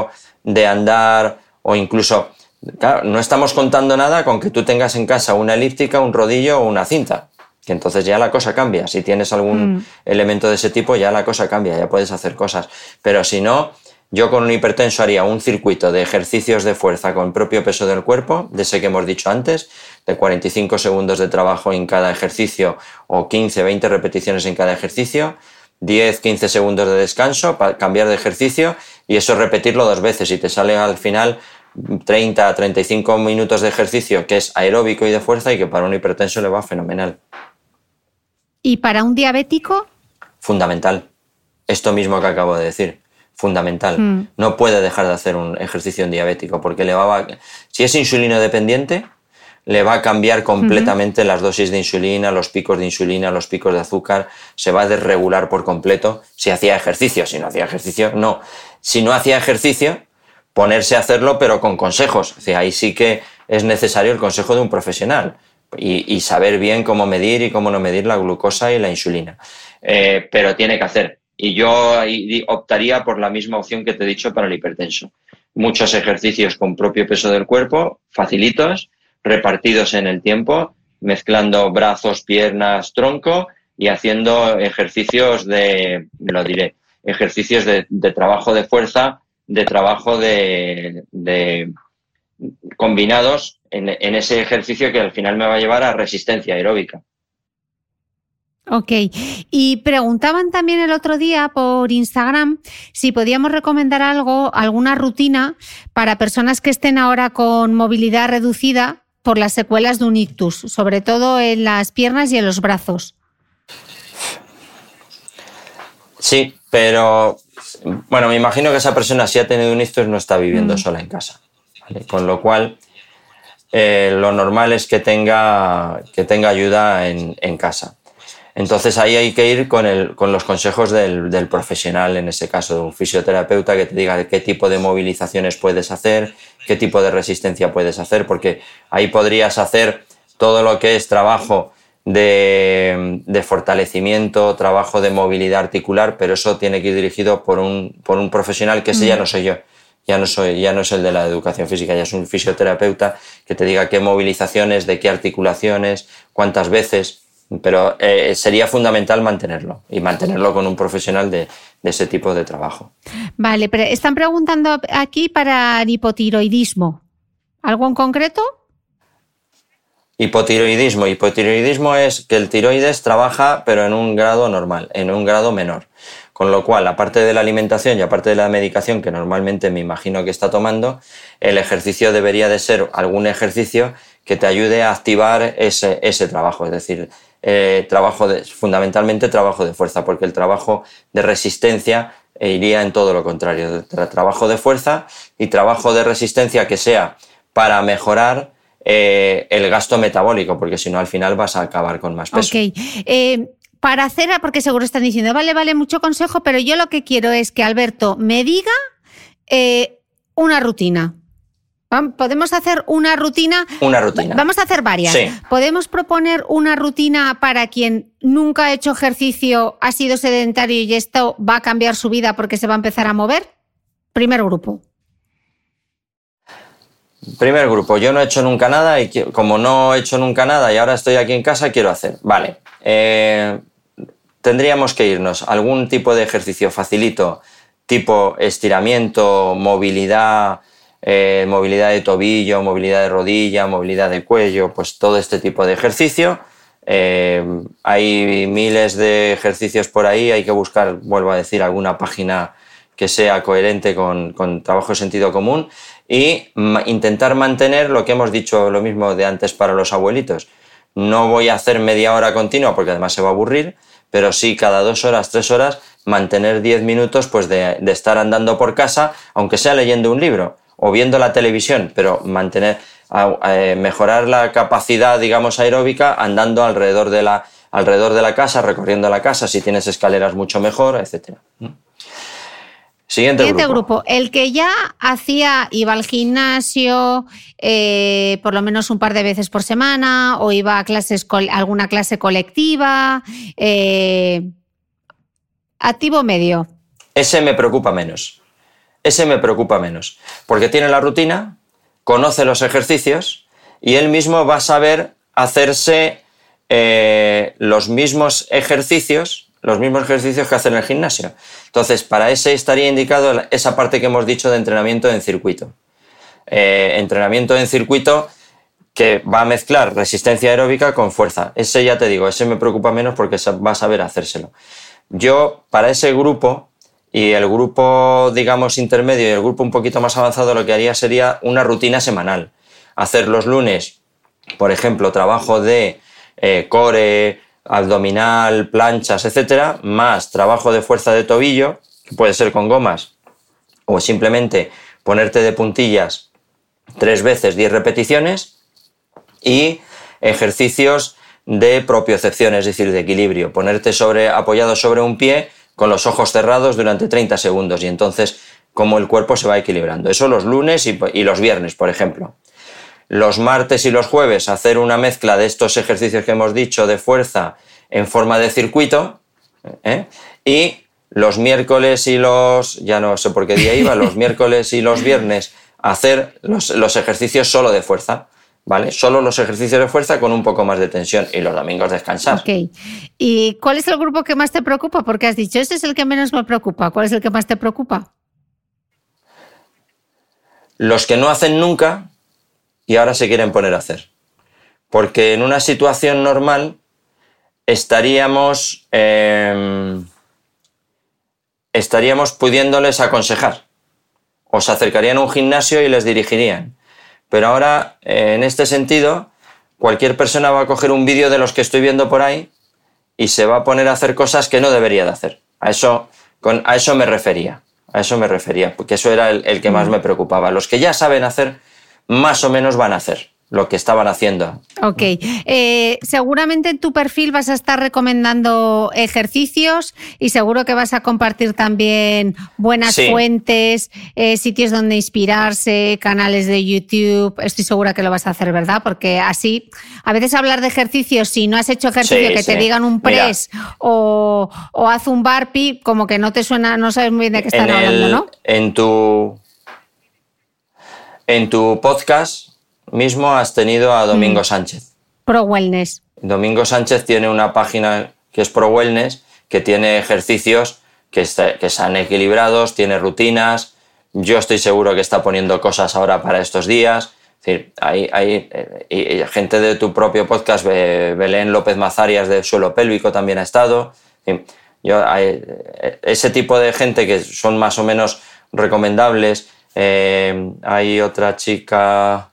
de andar o incluso, claro, no estamos contando nada con que tú tengas en casa una elíptica, un rodillo o una cinta, que entonces ya la cosa cambia. Si tienes algún elemento de ese tipo, ya la cosa cambia, ya puedes hacer cosas. Pero si no, yo con un hipertenso haría un circuito de ejercicios de fuerza con propio peso del cuerpo, de ese que hemos dicho antes, de 45 segundos de trabajo en cada ejercicio o 15, 20 repeticiones en cada ejercicio, 10, 15 segundos de descanso para cambiar de ejercicio y eso repetirlo 2 veces y te sale al final 30 a 35 minutos de ejercicio que es aeróbico y de fuerza y que para un hipertenso le va fenomenal. ¿Y para un diabético? Fundamental. Esto mismo que acabo de decir. Fundamental. No puede dejar de hacer un ejercicio en diabético porque si es insulino dependiente, le va a cambiar completamente las dosis de insulina, los picos de insulina, los picos de azúcar, se va a desregular por completo si hacía ejercicio. Si no hacía ejercicio, no. Si no hacía ejercicio, ponerse a hacerlo pero con consejos. O sea, ahí sí que es necesario el consejo de un profesional y saber bien cómo medir y cómo no medir la glucosa y la insulina. Pero tiene que hacer. Y yo ahí optaría por la misma opción que te he dicho para el hipertenso. Muchos ejercicios con propio peso del cuerpo, facilitos, repartidos en el tiempo, mezclando brazos, piernas, tronco y haciendo ejercicios ejercicios de trabajo de fuerza, de trabajo de combinados en ese ejercicio que al final me va a llevar a resistencia aeróbica. Ok. Y preguntaban también el otro día por Instagram si podíamos recomendar alguna rutina para personas que estén ahora con movilidad reducida por las secuelas de un ictus, sobre todo en las piernas y en los brazos. Sí, pero bueno, me imagino que esa persona, si ha tenido un ictus, no está viviendo sola en casa, ¿vale? Con lo cual, lo normal es que tenga ayuda en casa. Entonces ahí hay que ir con los consejos del profesional, en ese caso de un fisioterapeuta, que te diga qué tipo de movilizaciones puedes hacer, qué tipo de resistencia puedes hacer, porque ahí podrías hacer todo lo que es trabajo de fortalecimiento, trabajo de movilidad articular, pero eso tiene que ir dirigido por un profesional, que ese ya no soy yo. Ya no es el de la educación física, ya es un fisioterapeuta que te diga qué movilizaciones, de qué articulaciones, cuántas veces. Pero sería fundamental mantenerlo con un profesional de ese tipo de trabajo. Vale, pero están preguntando aquí para el hipotiroidismo. ¿Algo en concreto? Hipotiroidismo. Hipotiroidismo es que el tiroides trabaja pero en un grado normal, en un grado menor. Con lo cual, aparte de la alimentación y aparte de la medicación que normalmente me imagino que está tomando, el ejercicio debería de ser algún ejercicio que te ayude a activar ese trabajo, es decir, fundamentalmente trabajo de fuerza, porque el trabajo de resistencia iría en todo lo contrario, trabajo de fuerza y trabajo de resistencia que sea para mejorar el gasto metabólico, porque si no al final vas a acabar con más peso. Ok. Para hacer, porque seguro están diciendo, vale, mucho consejo, pero yo lo que quiero es que Alberto me diga una rutina. ¿Podemos hacer una rutina? Una rutina. Vamos a hacer varias. Sí. ¿Podemos proponer una rutina para quien nunca ha hecho ejercicio, ha sido sedentario y esto va a cambiar su vida porque se va a empezar a mover? Primer grupo. Primer grupo. Yo no he hecho nunca nada y como no he hecho nunca nada y ahora estoy aquí en casa, quiero hacer. Vale. Tendríamos que irnos a algún tipo de ejercicio facilito, tipo estiramiento, movilidad de tobillo, movilidad de rodilla, movilidad de cuello, pues todo este tipo de ejercicio. Hay miles de ejercicios por ahí, hay que buscar, vuelvo a decir, alguna página que sea coherente con trabajo de sentido común y intentar mantener lo que hemos dicho, lo mismo de antes para los abuelitos. No voy a hacer media hora continua porque además se va a aburrir, pero sí cada 2 horas, 3 horas, mantener 10 minutos pues de estar andando por casa, aunque sea leyendo un libro o viendo la televisión, pero mejorar la capacidad, digamos, aeróbica andando alrededor de la casa, recorriendo la casa, si tienes escaleras mucho mejor, etc. Siguiente grupo. El que ya iba al gimnasio por lo menos un par de veces por semana o iba a alguna clase colectiva, activo medio. Ese me preocupa menos. ese me preocupa menos, porque tiene la rutina, conoce los ejercicios y él mismo va a saber hacerse los mismos ejercicios que hace en el gimnasio. Entonces, para ese estaría indicado esa parte que hemos dicho de entrenamiento en circuito. Entrenamiento en circuito que va a mezclar resistencia aeróbica con fuerza. Ese ya te digo, ese me preocupa menos porque va a saber hacérselo. Yo, para ese grupo, y el grupo, digamos, intermedio y el grupo un poquito más avanzado, lo que haría sería una rutina semanal. Hacer los lunes, por ejemplo, trabajo de core, abdominal, planchas, etcétera, más trabajo de fuerza de tobillo, que puede ser con gomas, o simplemente ponerte de puntillas 3 veces 10 repeticiones, y ejercicios de propiocepción, es decir, de equilibrio, ponerte apoyado sobre un pie con los ojos cerrados durante 30 segundos y entonces cómo el cuerpo se va equilibrando. Eso los lunes y los viernes, por ejemplo. Los martes y los jueves hacer una mezcla de estos ejercicios que hemos dicho de fuerza en forma de circuito, y los miércoles y ya no sé por qué día iba, los miércoles y los viernes hacer los ejercicios solo de fuerza, ¿vale? Solo los ejercicios de fuerza con un poco más de tensión y los domingos descansar. Ok. ¿Y cuál es el grupo que más te preocupa? Porque has dicho, ese es el que menos me preocupa. ¿Cuál es el que más te preocupa? Los que no hacen nunca y ahora se quieren poner a hacer. Porque en una situación normal estaríamos pudiéndoles aconsejar. O se acercarían a un gimnasio y les dirigirían. Pero ahora, en este sentido, cualquier persona va a coger un vídeo de los que estoy viendo por ahí y se va a poner a hacer cosas que no debería de hacer. A eso me refería, porque eso era el que más me preocupaba. Los que ya saben hacer, más o menos van a hacer lo que estaban haciendo. Ok. Seguramente en tu perfil vas a estar recomendando ejercicios y seguro que vas a compartir también buenas fuentes, sitios donde inspirarse, canales de YouTube. Estoy segura que lo vas a hacer, ¿verdad? Porque así, a veces hablar de ejercicios, si no has hecho ejercicio, te digan un press o haz un burpee, como que no te suena, no sabes muy bien de qué están hablando, ¿no? En tu podcast mismo has tenido a Domingo Sánchez. Pro Wellness. Domingo Sánchez tiene una página que es Pro Wellness, que tiene ejercicios que están equilibrados, tiene rutinas. Yo estoy seguro que está poniendo cosas ahora para estos días. Es decir, hay gente de tu propio podcast, Belén López Mazarias de Suelo Pélvico también ha estado. Ese tipo de gente que son más o menos recomendables. Hay otra chica...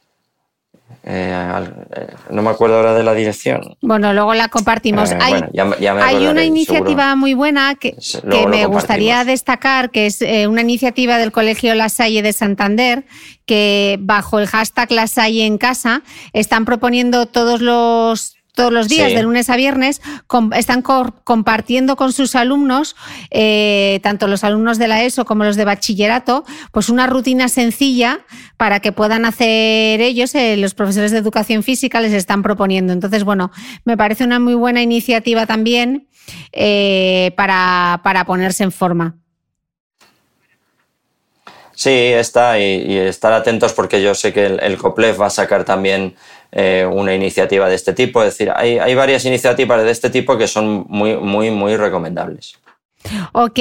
no me acuerdo ahora de la dirección. Bueno, luego la compartimos. Hay una iniciativa seguro. Muy buena que me gustaría destacar, que es una iniciativa del Colegio La Salle de Santander, que bajo el hashtag La Salle en Casa están proponiendo todos los días, de lunes a viernes, están compartiendo con sus alumnos, tanto los alumnos de la ESO como los de bachillerato, pues una rutina sencilla para que puedan hacer ellos, los profesores de educación física les están proponiendo. Entonces, bueno, me parece una muy buena iniciativa también para ponerse en forma. Sí, está, y estar atentos porque yo sé que el COPLEF va a sacar también una iniciativa de este tipo. Es decir, hay varias iniciativas de este tipo que son muy, muy, muy recomendables. Ok.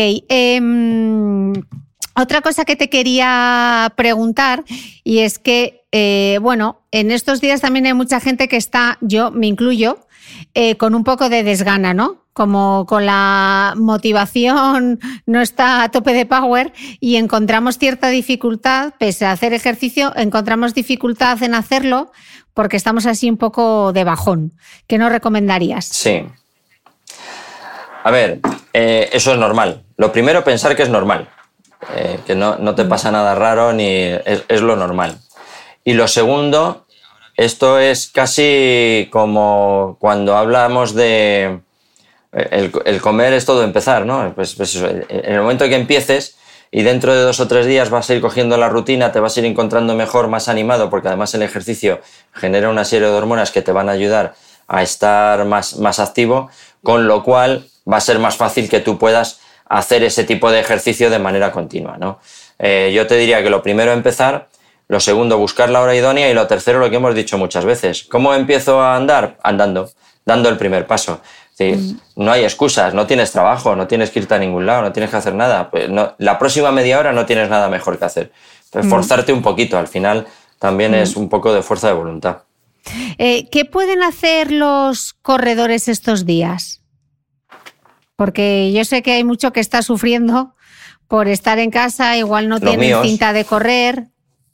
Otra cosa que te quería preguntar, y es que, en estos días también hay mucha gente que está, yo me incluyo, con un poco de desgana, ¿no? Como con la motivación no está a tope de power y encontramos cierta dificultad, pese a hacer ejercicio, encontramos dificultad en hacerlo porque estamos así un poco de bajón. ¿Qué nos recomendarías? Sí. A ver, eso es normal. Lo primero, pensar que es normal, que no te pasa nada raro ni es lo normal. Y lo segundo, esto es casi como cuando hablamos de... El comer es todo empezar, ¿no? Pues eso, en el momento que empieces y dentro de 2 o 3 días vas a ir cogiendo la rutina, te vas a ir encontrando mejor, más animado, porque además el ejercicio genera una serie de hormonas que te van a ayudar a estar más activo, con lo cual va a ser más fácil que tú puedas hacer ese tipo de ejercicio de manera continua, ¿no? Yo te diría que lo primero empezar, lo segundo buscar la hora idónea y lo tercero lo que hemos dicho muchas veces. ¿Cómo empiezo a andar? Andando, dando el primer paso. Es decir, no hay excusas, no tienes trabajo, no tienes que irte a ningún lado, no tienes que hacer nada. Pues no, la próxima media hora no tienes nada mejor que hacer. Entonces, forzarte un poquito, al final también es un poco de fuerza de voluntad. ¿Qué pueden hacer los corredores estos días? Porque yo sé que hay mucho que está sufriendo por estar en casa, igual no tienen cinta de correr.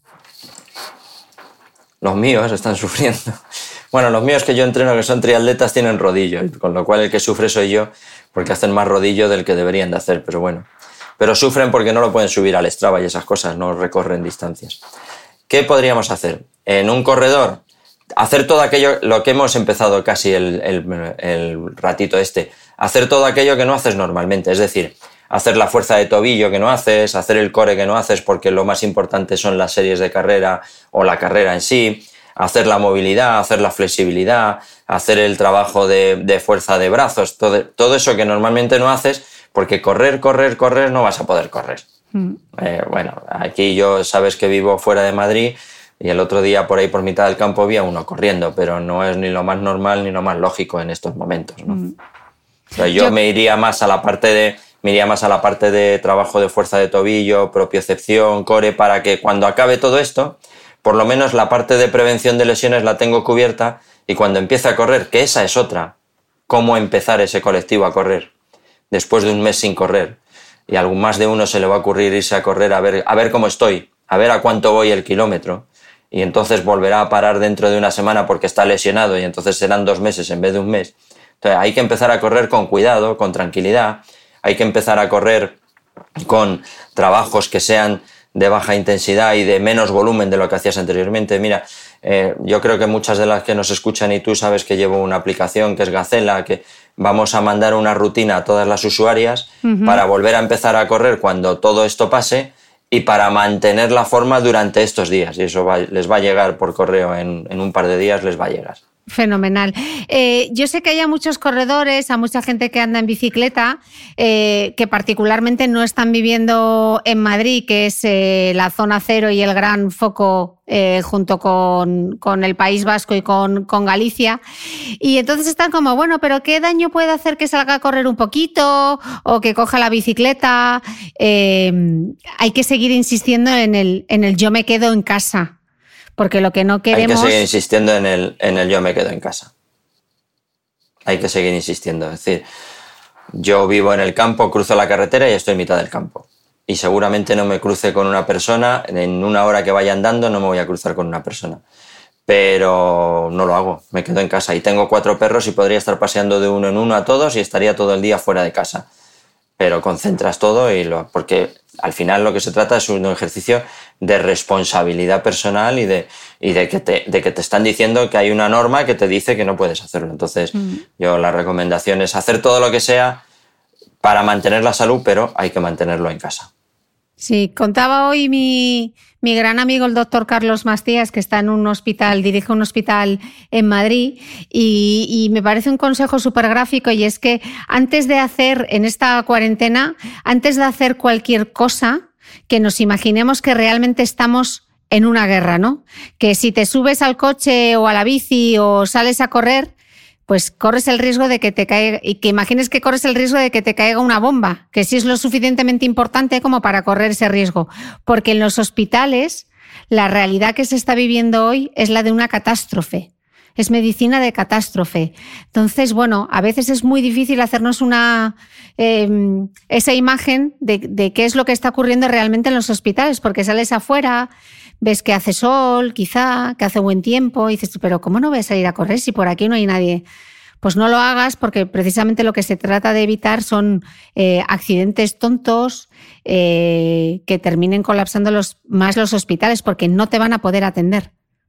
Los míos están sufriendo. Bueno, los míos que yo entreno, que son triatletas, tienen rodillo, con lo cual el que sufre soy yo, porque hacen más rodillo del que deberían de hacer, pero bueno. Pero sufren porque no lo pueden subir al Strava y esas cosas, no recorren distancias. ¿Qué podríamos hacer? En un corredor, hacer todo aquello, lo que hemos empezado casi el ratito hacer todo aquello que no haces normalmente, es decir, hacer la fuerza de tobillo que no haces, hacer el core que no haces porque lo más importante son las series de carrera o la carrera en sí, hacer la movilidad, hacer la flexibilidad, hacer el trabajo de fuerza de brazos, todo eso que normalmente no haces, porque correr no vas a poder correr. Bueno, aquí yo sabes que vivo fuera de Madrid y el otro día por ahí por mitad del campo había uno corriendo, pero no es ni lo más normal ni lo más lógico en estos momentos, ¿no? O sea, yo me iría más a la parte de trabajo de fuerza de tobillo, propiocepción, core, para que cuando acabe todo esto, por lo menos la parte de prevención de lesiones la tengo cubierta y cuando empiece a correr, que esa es otra, cómo empezar ese colectivo a correr después de un mes sin correr. Y a algún más de uno se le va a ocurrir irse a correr a ver cómo estoy, a ver a cuánto voy el kilómetro. Y entonces volverá a parar dentro de una semana porque está lesionado y entonces serán 2 meses en vez de un mes. Entonces hay que empezar a correr con cuidado, con tranquilidad. Hay que empezar a correr con trabajos que sean de baja intensidad y de menos volumen de lo que hacías anteriormente. Mira, yo creo que muchas de las que nos escuchan y tú sabes que llevo una aplicación que es Gacela, que vamos a mandar una rutina a todas las usuarias para volver a empezar a correr cuando todo esto pase y para mantener la forma durante estos días. Y eso les va a llegar por correo en un par de días, les va a llegar. Fenomenal. Yo sé que hay a muchos corredores, a mucha gente que anda en bicicleta, que particularmente no están viviendo en Madrid, que es la zona cero y el gran foco junto con el País Vasco y con Galicia. Y entonces están como, bueno, pero ¿qué daño puede hacer que salga a correr un poquito o que coja la bicicleta? Hay que seguir insistiendo en el yo me quedo en casa. Porque lo que no queremos... Hay que seguir insistiendo en el yo me quedo en casa. Hay que seguir insistiendo. Es decir, yo vivo en el campo, cruzo la carretera y estoy en mitad del campo. Y seguramente no me cruce con una persona, en una hora que vaya andando no me voy a cruzar con una persona. Pero no lo hago, me quedo en casa. Y tengo 4 perros y podría estar paseando de uno en uno a todos y estaría todo el día fuera de casa. Pero concentras todo porque al final lo que se trata es un ejercicio de responsabilidad personal y de que te están diciendo que hay una norma que te dice que no puedes hacerlo. Entonces, yo la recomendación es hacer todo lo que sea para mantener la salud, pero hay que mantenerlo en casa. Sí, contaba hoy mi gran amigo el doctor Carlos Mastías, que está en un hospital, dirige un hospital en Madrid, y me parece un consejo súper gráfico, y es que antes de hacer, en esta cuarentena, antes de hacer cualquier cosa, que nos imaginemos que realmente estamos en una guerra, ¿no? Que si te subes al coche o a la bici o sales a correr, pues corres el riesgo de que te caiga, y que imagines que corres el riesgo de que te caiga una bomba, que sí es lo suficientemente importante como para correr ese riesgo. Porque en los hospitales la realidad que se está viviendo hoy es la de una catástrofe. Es medicina de catástrofe. Entonces, bueno, a veces es muy difícil hacernos esa imagen de qué es lo que está ocurriendo realmente en los hospitales, porque sales afuera, ves que hace sol, quizá, que hace buen tiempo, y dices, pero ¿cómo no voy a salir a correr si por aquí no hay nadie? Pues no lo hagas, porque precisamente lo que se trata de evitar son accidentes tontos que terminen colapsando más los hospitales, porque no te van a poder atender.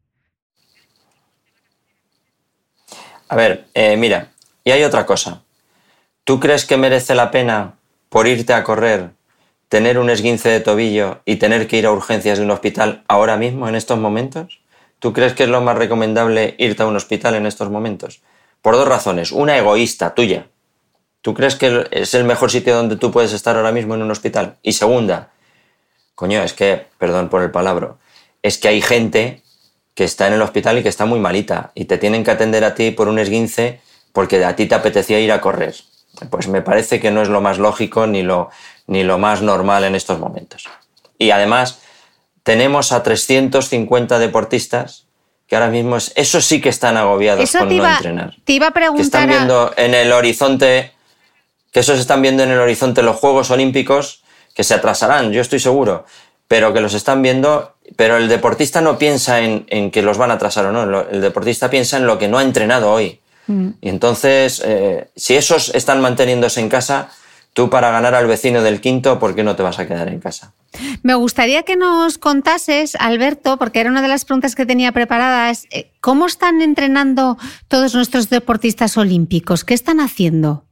A ver, mira, y hay otra cosa. ¿Tú crees que merece la pena, por irte a correr, tener un esguince de tobillo y tener que ir a urgencias de un hospital ahora mismo, en estos momentos? ¿Tú crees que es lo más recomendable irte a un hospital en estos momentos? Por 2 razones. Una, egoísta, tuya. ¿Tú crees que es el mejor sitio donde tú puedes estar ahora mismo en un hospital? Y segunda, coño, es que, perdón por el palabra, es que hay gente que está en el hospital y que está muy malita y te tienen que atender a ti por un esguince porque a ti te apetecía ir a correr. Pues me parece que no es lo más lógico ni lo más normal en estos momentos. Y además tenemos a 350 deportistas que ahora mismo esos sí que están agobiados con no entrenar. Te iba a preguntar... Que están viendo en el horizonte, que esos están viendo en el horizonte los Juegos Olímpicos, que se atrasarán, yo estoy seguro, pero que los están viendo, pero el deportista no piensa en que los van a atrasar o no, el deportista piensa en lo que no ha entrenado hoy. Y entonces, si esos están manteniéndose en casa, tú para ganar al vecino del quinto, ¿por qué no te vas a quedar en casa? Me gustaría que nos contases, Alberto, porque era una de las preguntas que tenía preparadas, ¿cómo están entrenando todos nuestros deportistas olímpicos? ¿Qué están haciendo?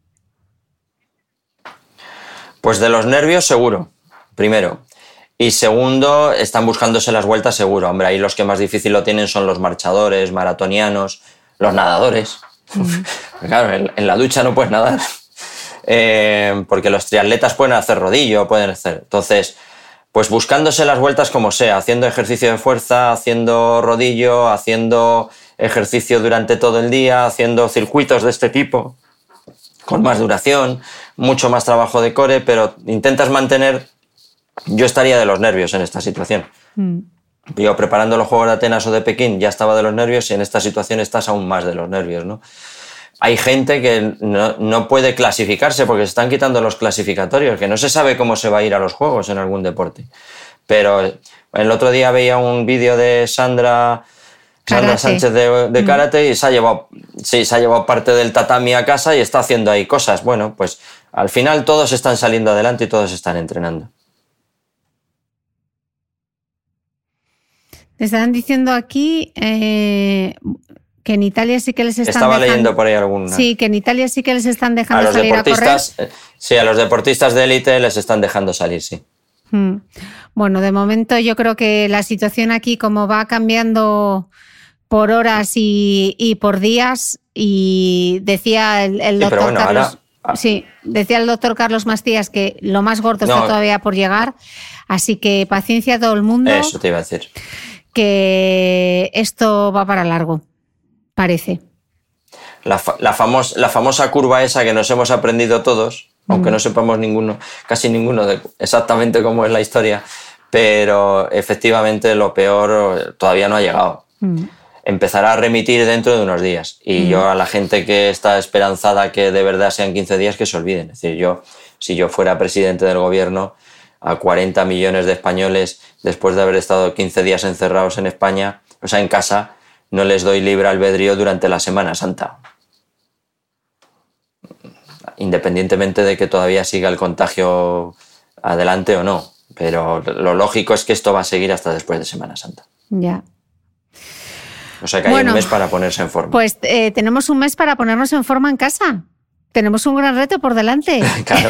Pues de los nervios seguro, primero. Y segundo, están buscándose las vueltas seguro. Hombre, ahí los que más difícil lo tienen son los marchadores, maratonianos, los nadadores. Claro, en la ducha no puedes nadar. Porque los triatletas pueden hacer rodillo, pueden hacer... Entonces, pues buscándose las vueltas como sea, haciendo ejercicio de fuerza, haciendo rodillo, haciendo ejercicio durante todo el día, haciendo circuitos de este tipo, con más duración, mucho más trabajo de core, pero intentas mantener... Yo estaría de los nervios en esta situación. Yo preparando los Juegos de Atenas o de Pekín ya estaba de los nervios y en esta situación estás aún más de los nervios, ¿no? Hay gente que no puede clasificarse porque se están quitando los clasificatorios, que no se sabe cómo se va a ir a los Juegos en algún deporte. Pero el otro día veía un vídeo de Sandra Sánchez de karate y se ha llevado parte del tatami a casa y está haciendo ahí cosas. Bueno, pues al final todos están saliendo adelante y todos están entrenando. Están diciendo aquí que en Italia sí que les están Estaba leyendo por ahí alguna. Sí, que en Italia sí que les están dejando salir a correr. Sí, a los deportistas de élite les están dejando salir, sí. Bueno, de momento yo creo que la situación aquí, como va cambiando por horas y por días, y decía el doctor Carlos... Sí, decía el doctor Carlos Mastías que lo más gordo está todavía por llegar, así que paciencia a todo el mundo. Eso te iba a decir. Que esto va para largo, parece. La famosa curva esa que nos hemos aprendido todos, aunque no sepamos casi ninguno de exactamente cómo es la historia, pero efectivamente lo peor todavía no ha llegado. Empezará a remitir dentro de unos días. Y yo a la gente que está esperanzada que de verdad sean 15 días, que se olviden. Es decir, si yo fuera presidente del gobierno, a 40 millones de españoles, después de haber estado 15 días encerrados en España, o sea, en casa, no les doy libre albedrío durante la Semana Santa. Independientemente de que todavía siga el contagio adelante o no. Pero lo lógico es que esto va a seguir hasta después de Semana Santa. Ya. O sea que hay un mes para ponerse en forma. Pues tenemos un mes para ponernos en forma en casa. Tenemos un gran reto por delante. Claro.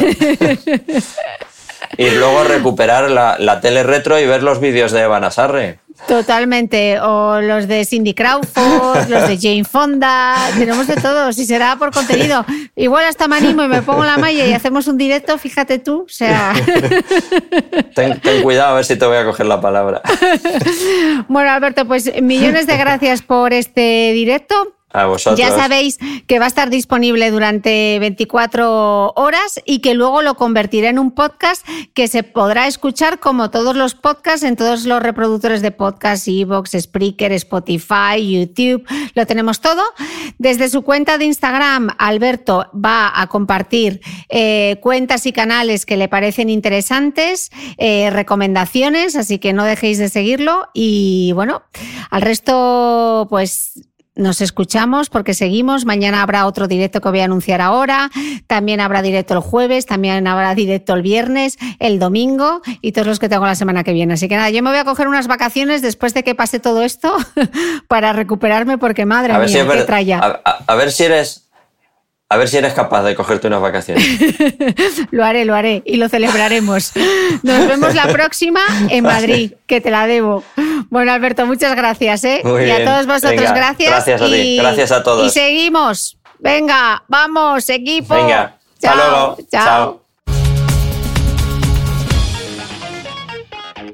Y luego recuperar la tele retro y ver los vídeos de Eva Nassarre. Totalmente. O los de Cindy Crawford, los de Jane Fonda. Tenemos de todo. Si será por contenido. Igual hasta me animo y me pongo la malla y hacemos un directo, fíjate tú. O sea... Ten cuidado a ver si te voy a coger la palabra. Bueno, Alberto, pues millones de gracias por este directo. A vosotros. Ya sabéis que va a estar disponible durante 24 horas y que luego lo convertiré en un podcast que se podrá escuchar como todos los podcasts en todos los reproductores de podcast, iVoox, Spreaker, Spotify, YouTube, lo tenemos todo. Desde su cuenta de Instagram, Alberto va a compartir cuentas y canales que le parecen interesantes, recomendaciones, así que no dejéis de seguirlo y bueno, al resto pues... Nos escuchamos porque seguimos. Mañana habrá otro directo que voy a anunciar ahora. También habrá directo el jueves, también habrá directo el viernes, el domingo y todos los que tengo la semana que viene. Así que nada, yo me voy a coger unas vacaciones después de que pase todo esto para recuperarme porque madre mía, qué tralla. A ver si eres capaz de cogerte unas vacaciones. Lo haré y lo celebraremos. Nos vemos la próxima en Madrid, que te la debo. Bueno, Alberto, muchas gracias, ¿eh? Muy bien. Y a todos vosotros, venga, gracias. Gracias a ti, gracias a todos. Y seguimos. Venga, vamos, equipo. Venga, hasta luego. Chao.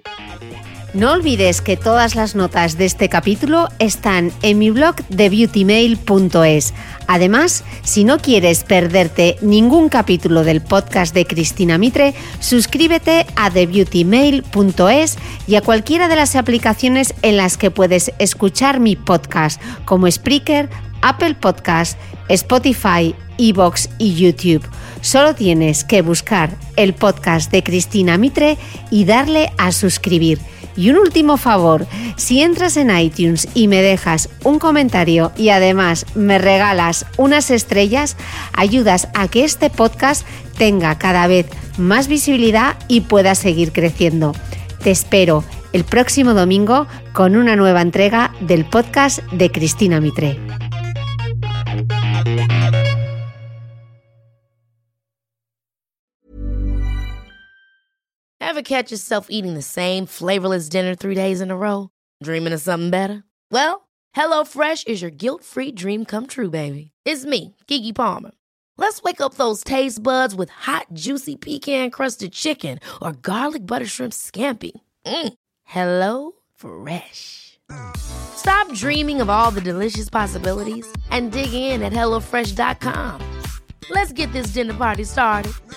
No olvides que todas las notas de este capítulo están en mi blog TheBeautyMail.es. Además, si no quieres perderte ningún capítulo del podcast de Cristina Mitre, suscríbete a TheBeautyMail.es y a cualquiera de las aplicaciones en las que puedes escuchar mi podcast, como Spreaker, Apple Podcast, Spotify, iVoox y YouTube. Solo tienes que buscar el podcast de Cristina Mitre y darle a suscribir. Y un último favor, si entras en iTunes y me dejas un comentario y además me regalas unas estrellas, ayudas a que este podcast tenga cada vez más visibilidad y pueda seguir creciendo. Te espero el próximo domingo con una nueva entrega del podcast de Cristina Mitre. Ever catch yourself eating the same flavorless dinner 3 days in a row? Dreaming of something better? Well, HelloFresh is your guilt-free dream come true, baby. It's me, Keke Palmer. Let's wake up those taste buds with hot, juicy pecan-crusted chicken or garlic butter shrimp scampi. HelloFresh. Stop dreaming of all the delicious possibilities and dig in at HelloFresh.com. Let's get this dinner party started.